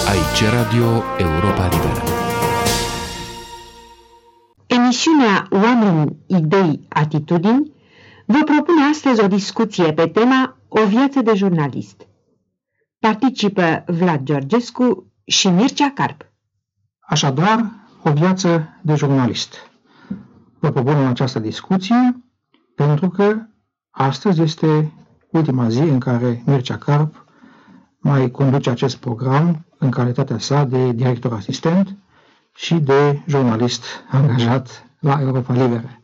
Aici Radio Europa Liberă. Emisiunea Oameni, Idei, Atitudini vă propune astăzi o discuție pe tema O viață de jurnalist. Participă Vlad Georgescu și Mircea Carp. Așadar, o viață de jurnalist. Vă propunem această discuție pentru că astăzi este ultima zi în care Mircea Carp mai conduce acest program în calitatea sa de director asistent și de jurnalist angajat la Europa Liberă.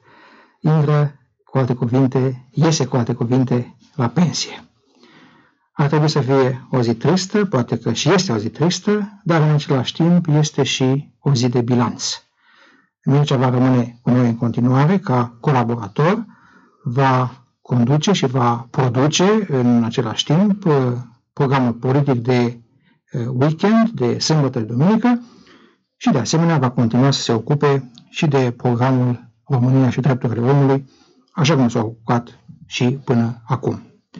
Iese cu alte cuvinte la pensie. Ar trebui să fie o zi tristă, poate că și este o zi tristă, dar în același timp este și o zi de bilanț. Mircea va rămâne cu noi în continuare ca colaborator, va conduce și va produce în același timp programul politic de weekend, de sâmbătă, de duminică și de asemenea va continua să se ocupe și de programul România și drepturile omului, așa cum s-a ocupat și până acum.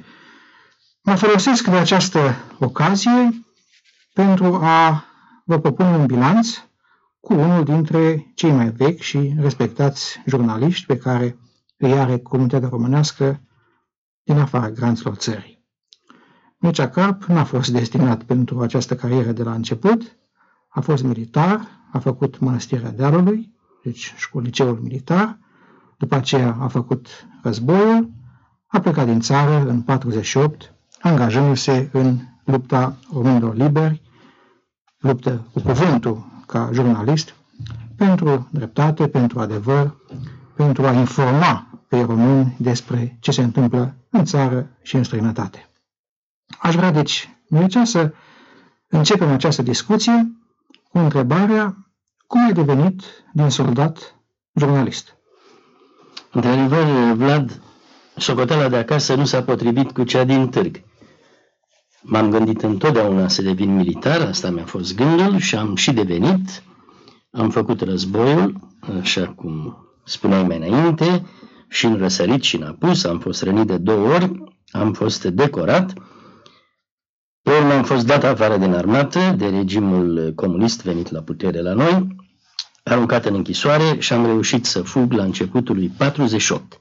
Mă folosesc de această ocazie pentru a vă propune un bilanț cu unul dintre cei mai vechi și respectați jurnaliști pe care îi are comunitatea românească din afara granițelor țării. Mircea Carp n-a fost destinat pentru această carieră de la început, a fost militar, a făcut Mănăstirea Dealului, deci liceul militar, după aceea a făcut războiul, a plecat din țară în 48, angajându-se în lupta românilor liberi, luptă cu cuvântul ca jurnalist, pentru dreptate, pentru adevăr, pentru a informa pe români despre ce se întâmplă în țară și în străinătate. Aș vrea, deci, Mircea, să începem această discuție cu întrebarea: cum ai devenit din soldat jurnalist? Într-adevăr, Vlad, socoteala de acasă nu s-a potrivit cu cea din târg. M-am gândit întotdeauna să devin militar, asta mi-a fost gândul și am și devenit. Am făcut războiul, așa cum spuneai mai înainte, și în răsărit și în apus, am fost rănit de 2 ori, am fost decorat. Pe urmă am fost dat afară din armată de regimul comunist venit la putere la noi, aruncat în închisoare și am reușit să fug la începutul lui 48.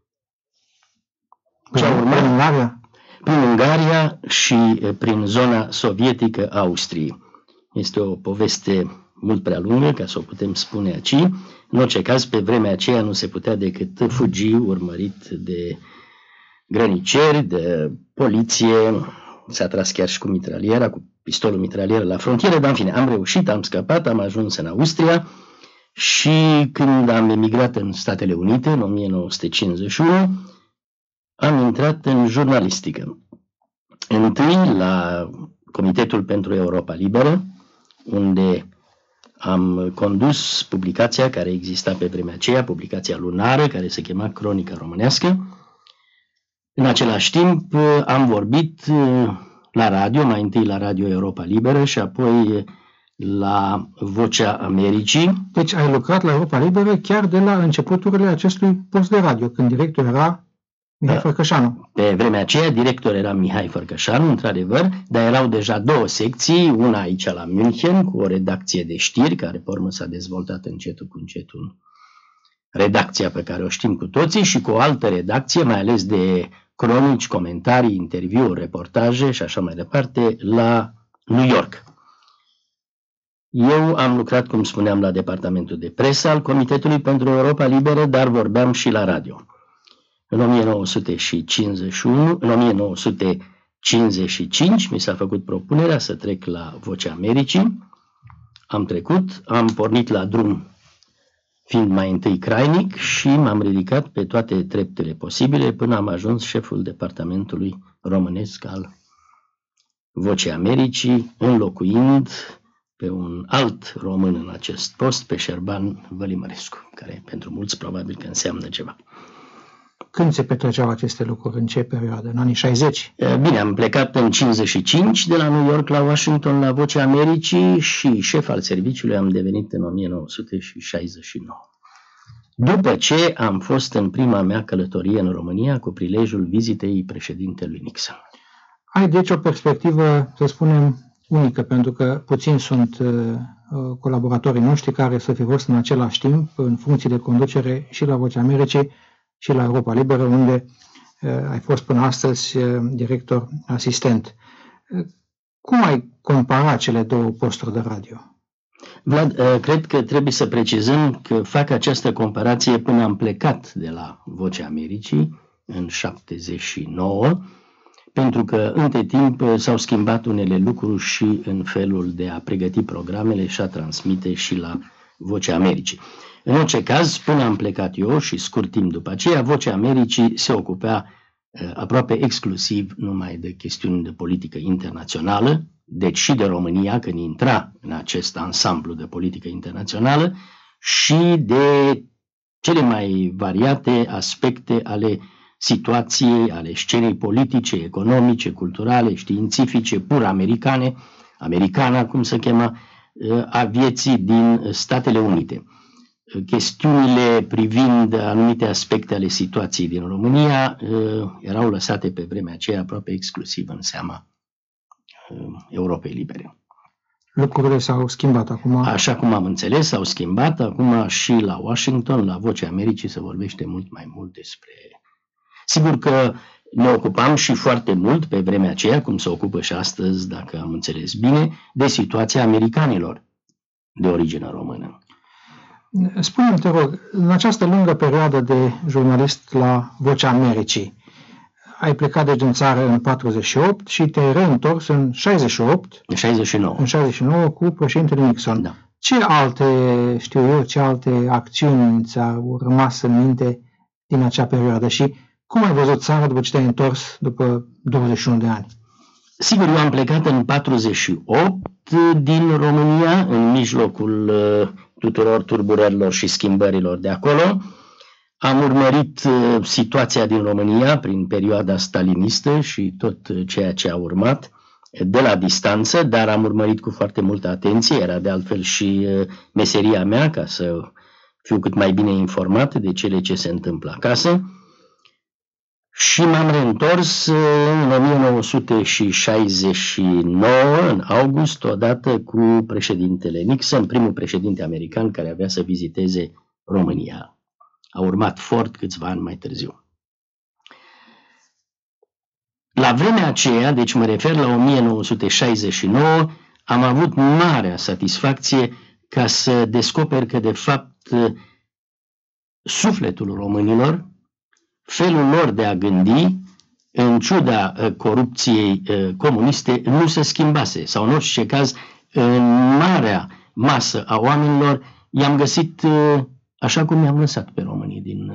Ce a urmat? Prin Ungaria și prin zona sovietică a Austriei. Este o poveste mult prea lungă ca să o putem spune aici. În orice caz, pe vremea aceea nu se putea decât fugi urmărit de grăniceri, de poliție. S-a tras chiar și cu mitraliera, cu pistolul mitralier la frontieră, dar în fine, am reușit, am scăpat, am ajuns în Austria și când am emigrat în Statele Unite, în 1951, am intrat în jurnalistică. Întâi la Comitetul pentru Europa Liberă, unde am condus publicația care exista pe vremea aceea, publicația lunară, care se chema Cronica Românească. În același timp am vorbit la radio, mai întâi la Radio Europa Liberă și apoi la Vocea Americii. Deci ai lucrat la Europa Liberă chiar de la începuturile acestui post de radio, când director era Mihai Fărcășanu. Pe vremea aceea director era Mihai Fărcășanu, într-adevăr, dar erau deja 2 secții, una aici la München, cu o redacție de știri, care pe urmă s-a dezvoltat încetul cu încetul redacția pe care o știm cu toții, și cu o altă redacție, mai ales de cronici, comentarii, interviuri, reportaje și așa mai departe, la New York. Eu am lucrat, cum spuneam, la departamentul de presă al Comitetului pentru Europa Liberă, dar vorbeam și la radio. În 1955 mi s-a făcut propunerea să trec la Vocea Americii. Am trecut, am pornit la drum fiind mai întâi crainic și m-am ridicat pe toate treptele posibile până am ajuns șeful departamentului românesc al Vocea Americii, înlocuind pe un alt român în acest post, pe Șerban Vălimărescu, care pentru mulți probabil că înseamnă ceva. Când se petreceau aceste lucruri? În ce perioadă? În anii 60? Bine, am plecat în 55 de la New York la Washington la Vocea Americii și șef al serviciului am devenit în 1969. După ce am fost în prima mea călătorie în România cu prilejul vizitei președintelui Nixon. Ai deci o perspectivă, să spunem, unică, pentru că puțini sunt colaboratorii noștri care să fi fost în același timp în funcții de conducere și la Vocea Americii și la Europa Liberă, unde ai fost până astăzi director asistent. Cum ai compara cele două posturi de radio? Vlad, cred că trebuie să precizăm că fac această comparație până am plecat de la Vocea Americii în 79, pentru că între timp s-au schimbat unele lucruri și în felul de a pregăti programele și a transmite și la Vocea Americii. În orice caz, până am plecat eu și scurt timp după aceea, Vocea Americii se ocupea aproape exclusiv numai de chestiuni de politică internațională, deci și de România, când intra în acest ansamblu de politică internațională, și de cele mai variate aspecte ale situației, ale scenei politice, economice, culturale, științifice, pur americana, cum se chema, a vieții din Statele Unite. Chestiunile privind anumite aspecte ale situației din România erau lăsate pe vremea aceea aproape exclusiv în seama Europei Libere. Lucrurile s-au schimbat acum. Așa cum am înțeles, s-au schimbat. Acum și la Washington, la Vocea Americii, se vorbește mult mai mult despre... Sigur că ne ocupam și foarte mult pe vremea aceea, cum se ocupă și astăzi, dacă am înțeles bine, de situația americanilor de origine română. Spune-mi, te rog, în această lungă perioadă de jurnalist la Vocea Americii, ai plecat din țară în 48 și te-ai reîntors în 68. În 69. În 69 cu președintele Nixon. Da. Ce alte acțiuni ți-au rămas în minte din acea perioadă și cum ai văzut țara după ce te-ai întors după 21 de ani? Sigur, eu am plecat în 48 din România, în mijlocul tuturor turburărilor și schimbărilor de acolo. Am urmărit situația din România prin perioada stalinistă și tot ceea ce a urmat de la distanță, dar am urmărit cu foarte multă atenție. Era de altfel și meseria mea ca să fiu cât mai bine informat de cele ce se întâmplă acasă. Și m-am reîntors în 1969, în august, odată cu președintele Nixon, primul președinte american care avea să viziteze România. A urmat Ford câțiva ani mai târziu. La vremea aceea, deci mă refer la 1969, am avut marea satisfacție ca să descoper că, de fapt, sufletul românilor, felul lor de a gândi, în ciuda corupției comuniste, nu se schimbase. Sau, în orice caz, în marea masă a oamenilor, i-am găsit așa cum i-am lăsat pe românii din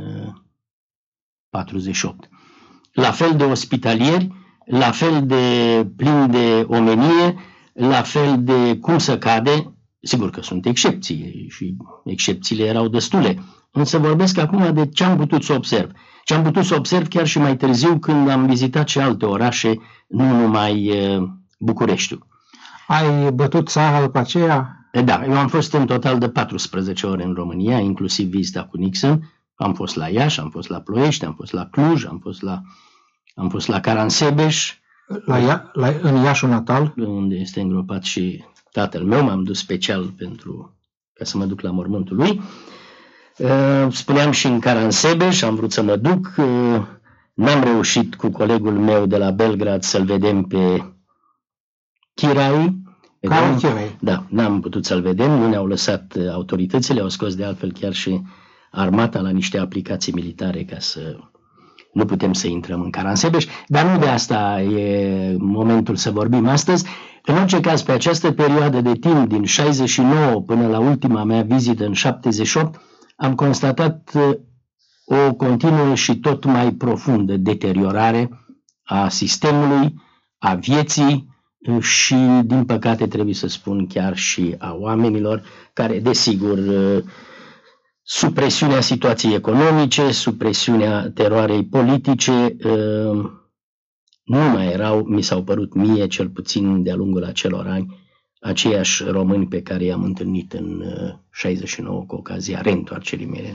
48. La fel de ospitalieri, la fel de plini de omenie, la fel de cum să cade. Sigur că sunt excepții și excepțiile erau destule, însă vorbesc acum de ce am putut să observ. Ce am putut să observ chiar și mai târziu când am vizitat și alte orașe, nu numai Bucureștiul. Ai bătut țara după aceea? Da, eu am fost în total de 14 ore în România, inclusiv vizita cu Nixon. Am fost la Iași, am fost la Ploiești, am fost la Cluj, am fost la Caransebeș. În Iașul natal? Unde este îngropat și tatăl meu. M-am dus special ca să mă duc la mormântul lui. Spuneam și în Caransebeș, am vrut să mă duc. N-am reușit cu colegul meu de la Belgrad să-l vedem pe Chirai. Da, n-am putut să-l vedem, nu ne-au lăsat autoritățile, au scos de altfel chiar și armata la niște aplicații militare ca să nu putem să intrăm în Caransebeș, dar nu de asta e momentul să vorbim astăzi. În orice caz, pe această perioadă de timp, din 69 până la ultima mea vizită în 78, am constatat o continuă și tot mai profundă deteriorare a sistemului, a vieții, și, din păcate, trebuie să spun chiar și a oamenilor care, desigur, sub presiunea situației economice, sub presiunea teroarei politice, nu mai erau, mi s-au părut mie, cel puțin de-a lungul acelor ani, aceiași români pe care i-am întâlnit în 69 cu ocazia reîntoarcerii mele în țară.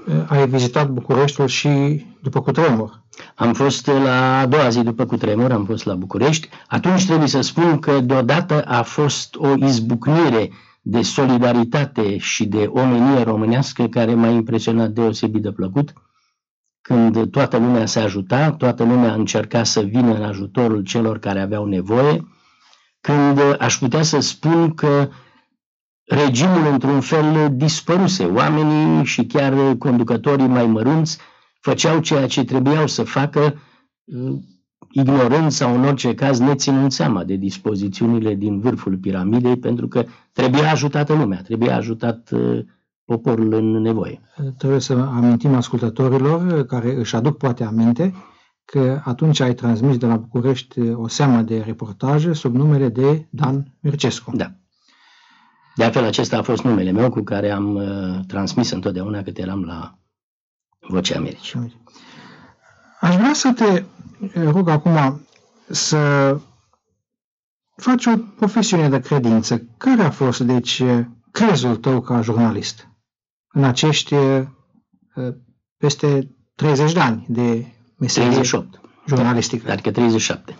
ai vizitat Bucureștiul și după cutremur. Am fost la a doua zi după cutremur, am fost la București. Atunci trebuie să spun că deodată a fost o izbucnire de solidaritate și de omenie românească care m-a impresionat deosebit de plăcut, când toată lumea se ajuta, toată lumea încerca să vină în ajutorul celor care aveau nevoie, când aș putea să spun că regimul într-un fel dispăruse. Oamenii și chiar conducătorii mai mărunți făceau ceea ce trebuiau să facă, ignorând sau în orice caz neținând seama de dispozițiunile din vârful piramidei, pentru că trebuia ajutată lumea, trebuia ajutat poporul în nevoie. Trebuie să amintim ascultătorilor care își aduc poate aminte că atunci ai transmis de la București o seamă de reportaje sub numele de Dan Mircescu. Da. De altfel, acesta a fost numele meu cu care am transmis întotdeauna cât eram la Vocea Americii. Aș vrea să te rog acum să faci o profesiune de credință. Care a fost, deci, crezul tău ca jurnalist în acești peste 30 de ani de meserie 38. jurnalistică? Adică 37.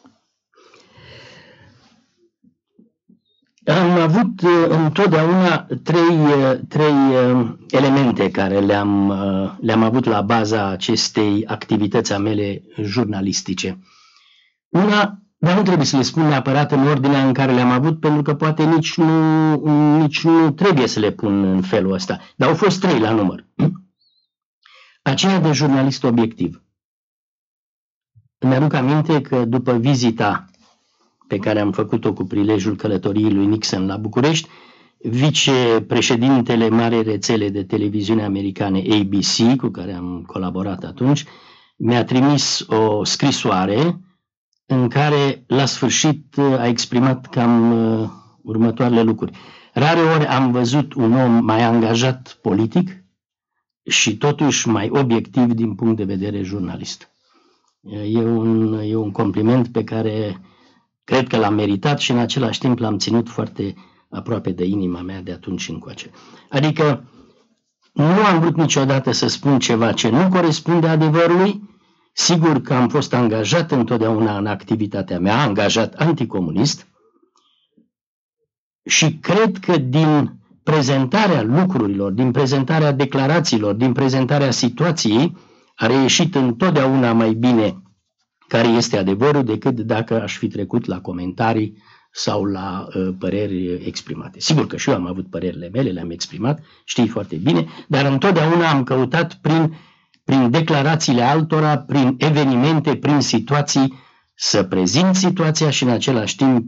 Am avut întotdeauna trei elemente care le-am avut la baza acestei activități a mele jurnalistice. Una, dar nu trebuie să le spun neapărat în ordinea în care le-am avut, pentru că poate nici nu trebuie să le pun în felul ăsta. Dar au fost trei la număr. Aceea de jurnalist obiectiv. Îmi aduc aminte că după vizita pe care am făcut-o cu prilejul călătoriei lui Nixon la București, vicepreședintele marei rețele de televiziune americane ABC, cu care am colaborat atunci, mi-a trimis o scrisoare în care, la sfârșit, a exprimat cam următoarele lucruri. Rare ori am văzut un om mai angajat politic și totuși mai obiectiv din punct de vedere jurnalist. E un compliment pe care cred că l-am meritat și în același timp l-am ținut foarte aproape de inima mea de atunci încoace. Adică nu am vrut niciodată să spun ceva ce nu corespunde adevărului. Sigur că am fost angajat întotdeauna în activitatea mea, angajat anticomunist, și cred că din prezentarea lucrurilor, din prezentarea declarațiilor, din prezentarea situației, a reieșit întotdeauna mai bine care este adevărul decât dacă aș fi trecut la comentarii sau la păreri exprimate. Sigur că și eu am avut părerile mele, le-am exprimat, știi foarte bine, dar întotdeauna am căutat prin declarațiile altora, prin evenimente, prin situații, să prezint situația și în același timp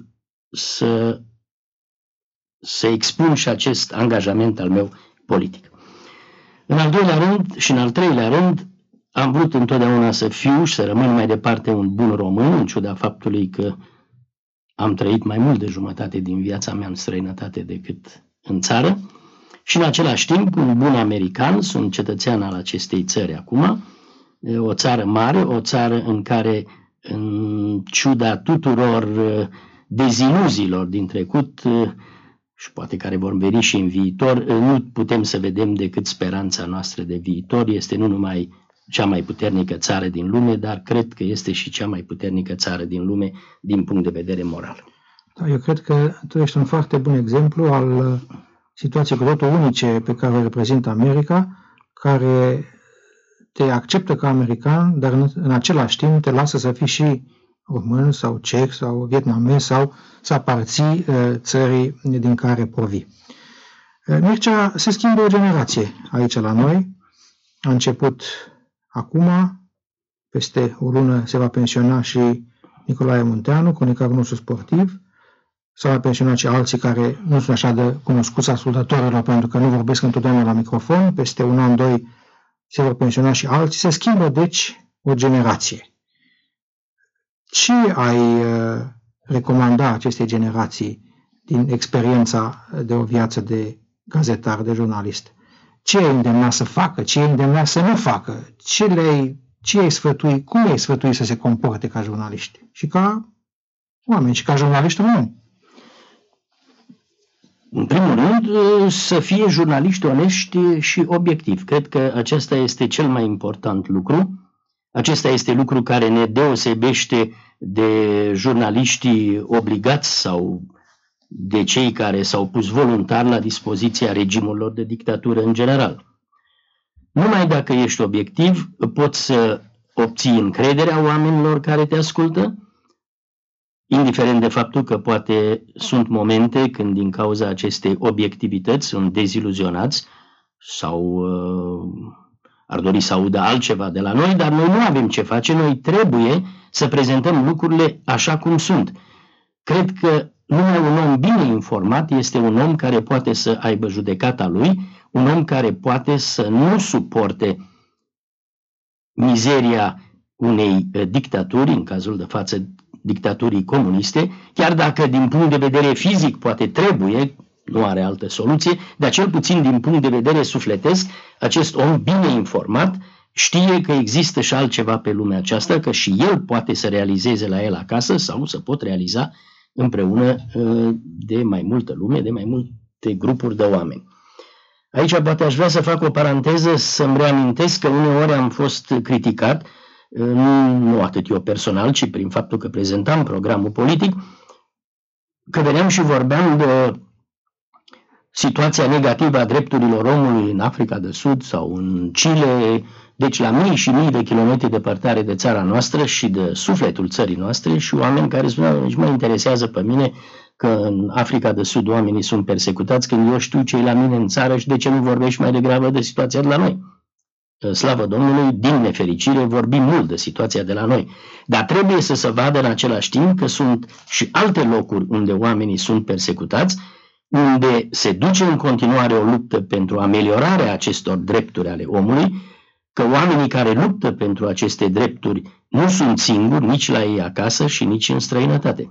să expun și acest angajament al meu politic. În al doilea rând și în al treilea rând, am vrut întotdeauna să fiu și să rămân mai departe un bun român, în ciuda faptului că am trăit mai mult de jumătate din viața mea în străinătate decât în țară, și în același timp un bun american, sunt cetățean al acestei țări acum, o țară mare, o țară în care, în ciuda tuturor deziluziilor din trecut, și poate care vor veni și în viitor, nu putem să vedem decât speranța noastră de viitor. Este nu numai cea mai puternică țară din lume, dar cred că este și cea mai puternică țară din lume din punct de vedere moral. Da, eu cred că tu ești un foarte bun exemplu al situației cu totul unice pe care o reprezintă America, care te acceptă ca american, dar în același timp te lasă să fii și român sau ceh sau vietnamez sau să aparții țării din care provii. Mircea, se schimbă o generație aici la noi. A început acum, peste o lună se va pensiona și Nicolae Munteanu, cronicarul nostru sportiv. S-au mai pensionat și alții care nu sunt așa de cunoscuți ascultătorilor pentru că nu vorbesc întotdeauna la microfon. Peste un an, doi se vor pensiona și alții. Se schimbă, deci, o generație. Ce ai recomanda acestei generații din experiența de o viață de gazetar, de jurnalist? Ce îi îndemna să facă? Ce îi îndemna să nu facă? Ce îi sfătui? Cum îi sfătui să se comporte ca jurnaliști? Și ca oameni, și ca jurnaliști români? În primul rând, să fie jurnaliști onești și obiectivi. Cred că acesta este cel mai important lucru. Acesta este lucru care ne deosebește de jurnaliștii obligați sau de cei care s-au pus voluntar la dispoziția regimurilor de dictatură în general. Numai dacă ești obiectiv, poți să obții încrederea oamenilor care te ascultă, indiferent de faptul că poate sunt momente când din cauza acestei obiectivități sunt deziluzionați sau ar dori să audă altceva de la noi, dar noi nu avem ce face, noi trebuie să prezentăm lucrurile așa cum sunt. Cred că numai un om bine informat este un om care poate să aibă judecata lui, un om care poate să nu suporte mizeria unei dictaturi, în cazul de față dictaturii comuniste, chiar dacă din punct de vedere fizic poate trebuie, nu are altă soluție, dar cel puțin din punct de vedere sufletesc, acest om bine informat știe că există și altceva pe lumea aceasta, că și el poate să realizeze la el acasă sau să pot realiza împreună de mai multă lume, de mai multe grupuri de oameni. Aici poate aș vrea să fac o paranteză, să-mi reamintesc că uneori am fost criticat, nu atât eu personal, ci prin faptul că prezentam programul politic, că veneam și vorbeam de situația negativă a drepturilor omului în Africa de Sud sau în Chile, deci la mii și mii de kilometri departare de țara noastră și de sufletul țării noastre, și oameni care spuneau, nici mă interesează pe mine că în Africa de Sud oamenii sunt persecutați, când eu știu ce e la mine în țară și de ce nu vorbești mai degrabă de situația de la noi. Slavă Domnului, din nefericire vorbim mult de situația de la noi, dar trebuie să se vadă în același timp că sunt și alte locuri unde oamenii sunt persecutați, unde se duce în continuare o luptă pentru ameliorarea acestor drepturi ale omului, că oamenii care luptă pentru aceste drepturi nu sunt singuri nici la ei acasă și nici în străinătate.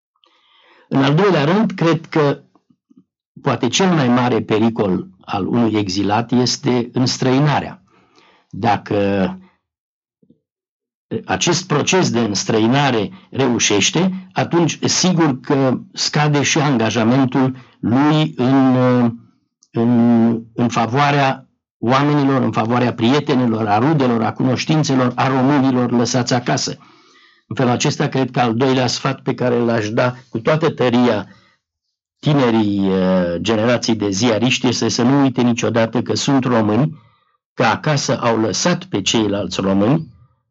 În al doilea rând, cred că poate cel mai mare pericol al unui exilat este înstrăinarea. Dacă acest proces de înstrăinare reușește, atunci sigur că scade și angajamentul lui în favoarea oamenilor, în favoarea prietenilor, a rudelor, a cunoștințelor, a românilor lăsați acasă. În felul acesta, cred că al doilea sfat pe care l-aș da cu toată tăria tinerii generații de ziariști este să nu uite niciodată că sunt români, că acasă au lăsat pe ceilalți români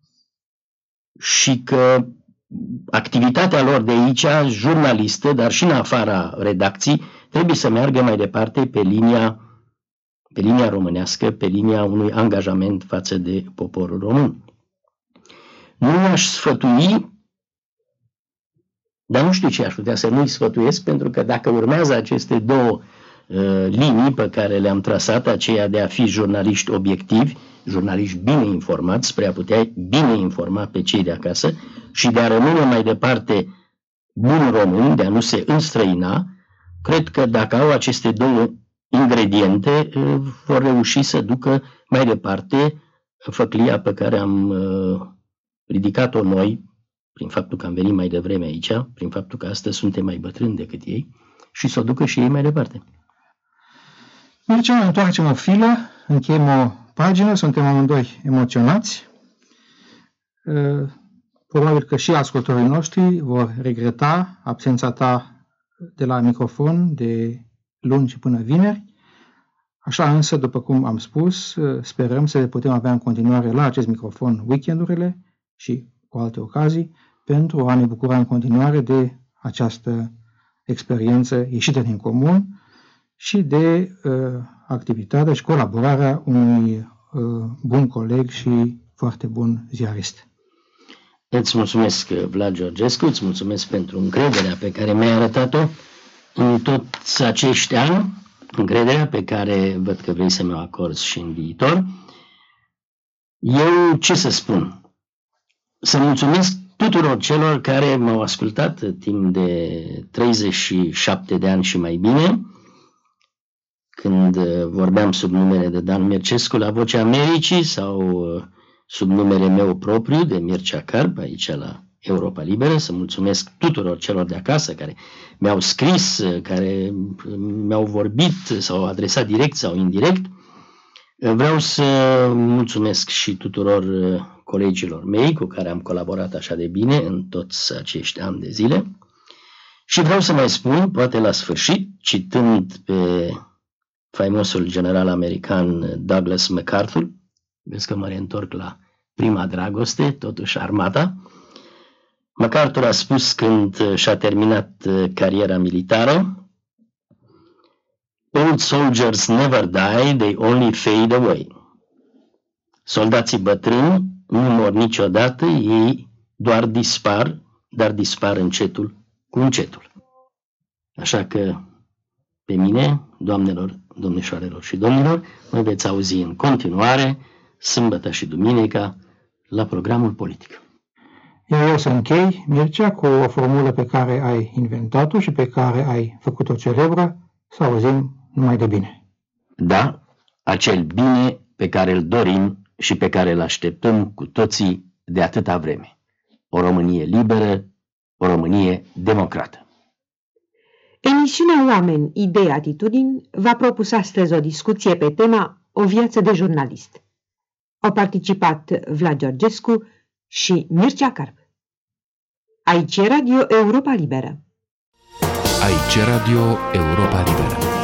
și că activitatea lor de aici, jurnalistă, dar și în afara redacției, trebuie să meargă mai departe pe linia românească, pe linia unui angajament față de poporul român. Nu aș sfătui, dar nu știu ce aș putea să nu-i sfătuiesc, pentru că dacă urmează aceste două linii pe care le-am trasat, aceea de a fi jurnaliști obiectivi, jurnaliști bine informați, spre a putea bine informa pe cei de acasă și de a rămâne mai departe buni români, de a nu se înstrăina, cred că dacă au aceste două ingrediente, vor reuși să ducă mai departe făclia pe care am ridicat-o noi, prin faptul că am venit mai devreme aici, prin faptul că astăzi suntem mai bătrâni decât ei, și să o ducă și ei mai departe. Mergem, întoarcem o filă, încheiem o pagină, suntem amândoi emoționați. Probabil că și ascultătorii noștri vor regreta absența ta de la microfon de luni și până vineri. Așa însă, după cum am spus, sperăm să le putem avea în continuare la acest microfon weekendurile și cu alte ocazii, pentru a ne bucura în continuare de această experiență ieșită din comun și de activitatea și colaborarea unui bun coleg și foarte bun ziarist. Îți mulțumesc, Vlad Georgescu, îți mulțumesc pentru încrederea pe care mi-ai arătat-o în toți acești ani, încrederea pe care văd că vrei să mi-o acorzi și în viitor. Eu ce să spun? Să mulțumesc tuturor celor care m-au ascultat timp de 37 de ani și mai bine, când vorbeam sub numele de Dan Mircescu la Vocea Americii sau sub numele meu propriu de Mircea Carp, aici la Europa Liberă, să mulțumesc tuturor celor de acasă care mi-au scris, care mi-au vorbit, s-au adresat direct sau indirect. Vreau să mulțumesc și tuturor colegilor mei cu care am colaborat așa de bine în toți acești ani de zile. Și vreau să mai spun, poate la sfârșit, citând pe faimosul general american Douglas MacArthur, vezi că mă reîntorc la prima dragoste, totuși armata. MacArthur a spus când și-a terminat cariera militară: "Old soldiers never die, they only fade away." Soldații bătrâni nu mor niciodată, ei doar dispar, dar dispar încetul cu încetul. Așa că pe mine, doamnelor, domnișoarelor și domnilor, mă veți auzi în continuare, sâmbătă și duminica, la programul politic. Iar eu să închei, Mircea, cu o formulă pe care ai inventat-o și pe care ai făcut-o celebră, să auzim numai de bine. Da, acel bine pe care îl dorim și pe care îl așteptăm cu toții de atâta vreme. O Românie liberă, o Românie democrată. Emisiunea Oameni, Idei, Atitudini v-a propus astăzi o discuție pe tema O viață de jurnalist. Au participat Vlad Georgescu și Mircea Carp. Aici Radio Europa Liberă. Aici Radio Europa Liberă.